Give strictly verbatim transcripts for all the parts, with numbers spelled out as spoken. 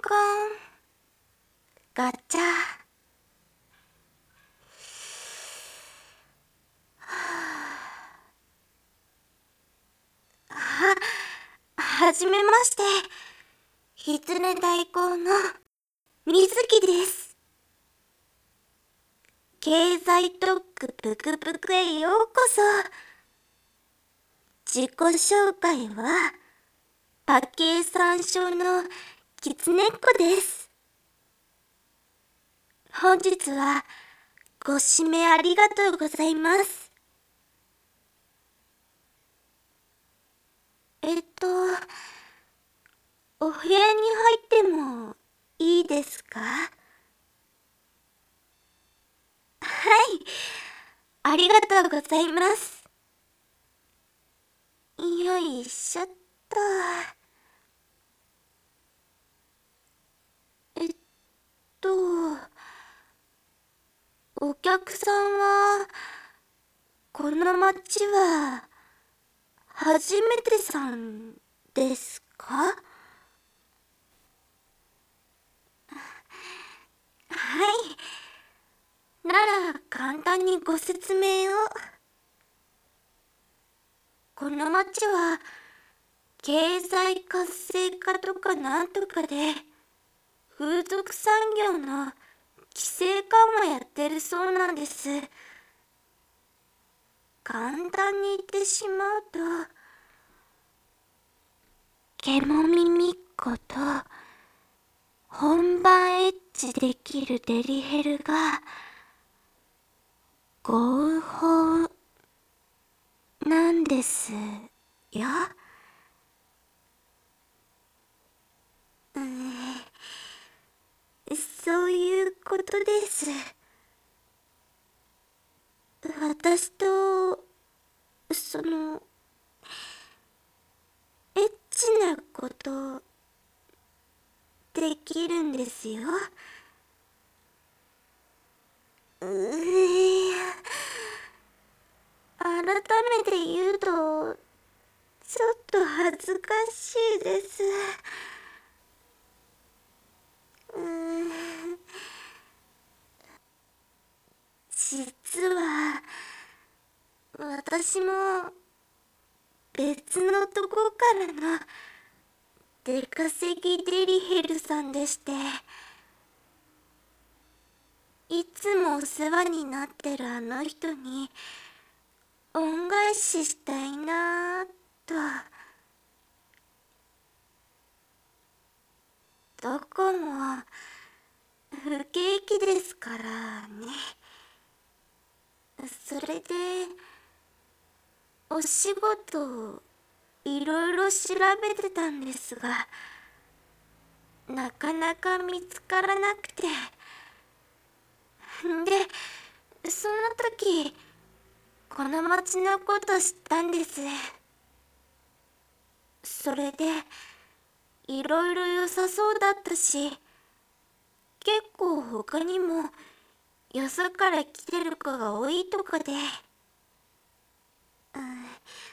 コン、ガチャ。は、はじめまして。狐大根のみずきです。経済特区ぷくぷくへようこそ。自己紹介は、パケイ参照のキツネっ子です。本日はご指名ありがとうございます。えっと、お部屋に入ってもいいですか？はい、ありがとうございます。よいしょっと。えっと、お客さんは、この町は、初めてさんですか？はい。なら、簡単にご説明を。この町は、経済活性化とかなんとかで、風俗産業の規制緩和やってるそうなんです。簡単に言ってしまうと、ケモ耳っ子と、本番エッチできるデリヘルが、合法なんですよ。うーん、そういうことです。私と、その、エッチなこと、できるんですよ。うーや、改めて言うと、ちょっと恥ずかしいです。うーん、実は、私も、別のとこからの、出稼ぎデリヘルさんでして、いつもお世話になってるあの人に、恩返ししたいなぁと。どこも不景気ですからね。それでお仕事いろいろ調べてたんですが、なかなか見つからなくて。で、その時この町のこと知ったんです。それでいろいろ良さそうだったし、結構他にもよそから来てる子が多いとかで、うん、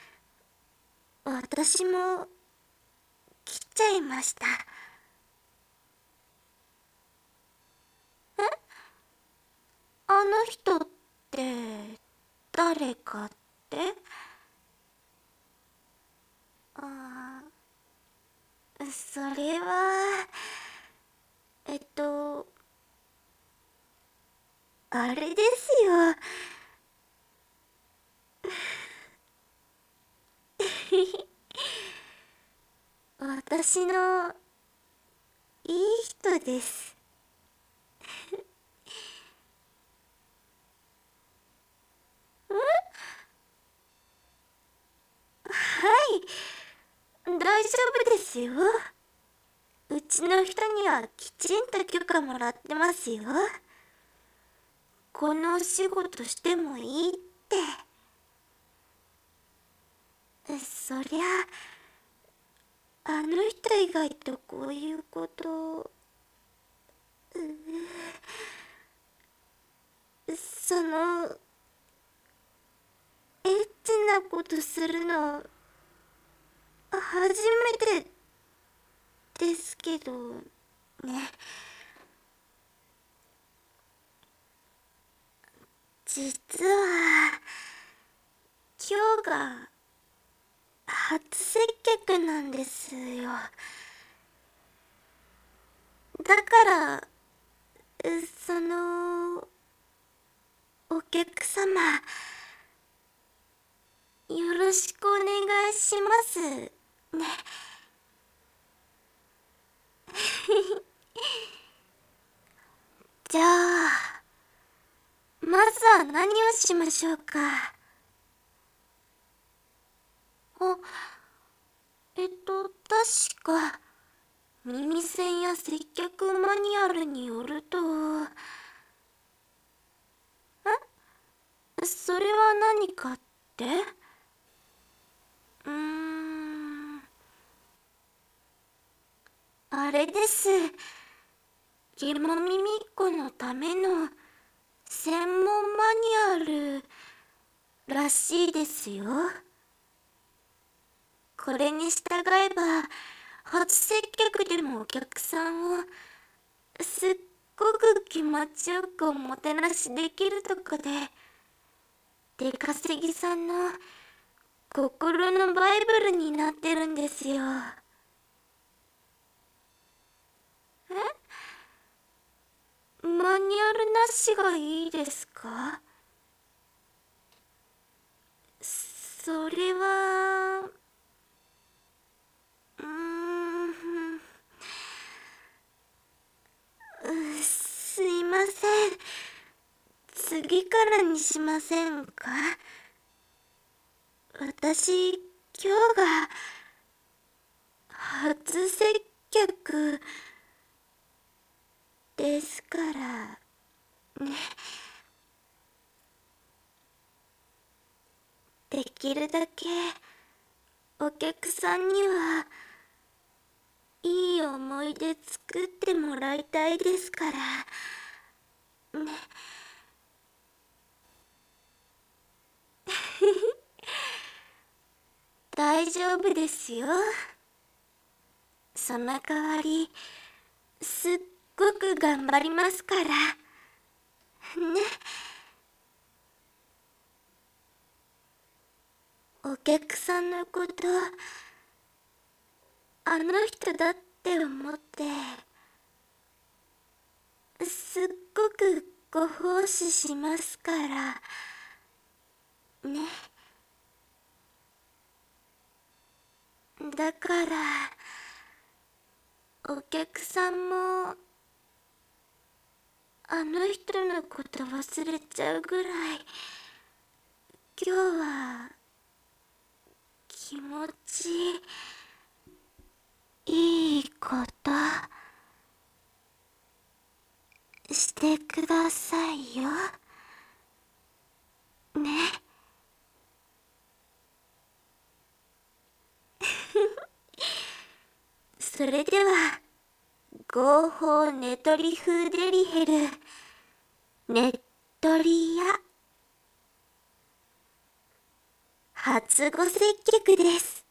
私も来ちゃいました。え、あの人って誰かって？ああ、それは、えっと、あれですよ。私のいい人です。はい、大丈夫ですよ。うちの人にはきちんと許可もらってますよ。このお仕事してもいいって。そりゃ、あの人以外とこういうこと、その、エッチなことするの、初めてですけど、 ね。実は今日が初接客なんですよ。だからそのお客様、よろしくお願いしますね。じゃあまずは何をしましょうか。あ、えっと確か耳栓や接客マニュアルによると、えそれは何かって？うーんあれです。ゲモミミっ子のための専門マニュアルらしいですよ。これに従えば初接客でもお客さんをすっごく気持ちよくおもてなしできるとかで、出稼ぎさんの心のバイブルになってるんですよ。え？マニュアルなしがいいですか？それはうーんうすいません。次からにしませんか？私今日が初接客ですからね。できるだけお客さんにはいい思い出作ってもらいたいですからね。大丈夫ですよ。その代わりすっごく頑張りますからね。お客さんのことあの人だって思ってすっごくご奉仕しますからね。だからお客さんもあの人のこと忘れちゃうぐらい今日は気持ちいいことしてくださいよね。それでは合法ネトリ風デリヘルネットリア初ご接客です。